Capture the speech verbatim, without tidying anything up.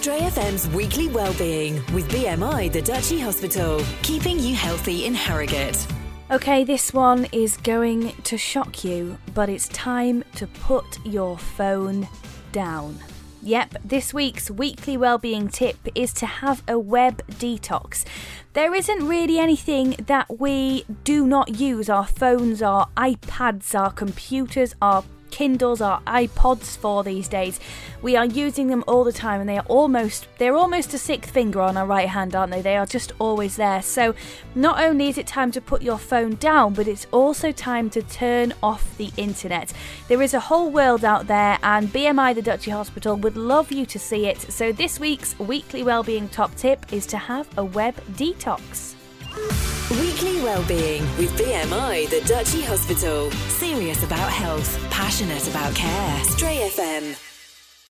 Stray F M's Weekly Wellbeing with B M I The Duchy Hospital, keeping you healthy in Harrogate. Okay, this one is going to shock you, but it's time to put your phone down. Yep, this week's weekly wellbeing tip is to have a web detox. There isn't really anything that we do not use. Our phones, our iPads, our computers, our Kindles, our iPods for these days. We are using them all the time, and they are almost they're almost a sixth finger on our right hand, aren't they? They are just always there. So not only is it time to put your phone down, but it's also time to turn off the internet. There is a whole world out there, and B M I The Duchy Hospital would love you to see it. So this week's weekly wellbeing top tip is to have a web detox. Weekly Wellbeing with B M I The Duchy Hospital. Serious about health, passionate about care. Stray F M.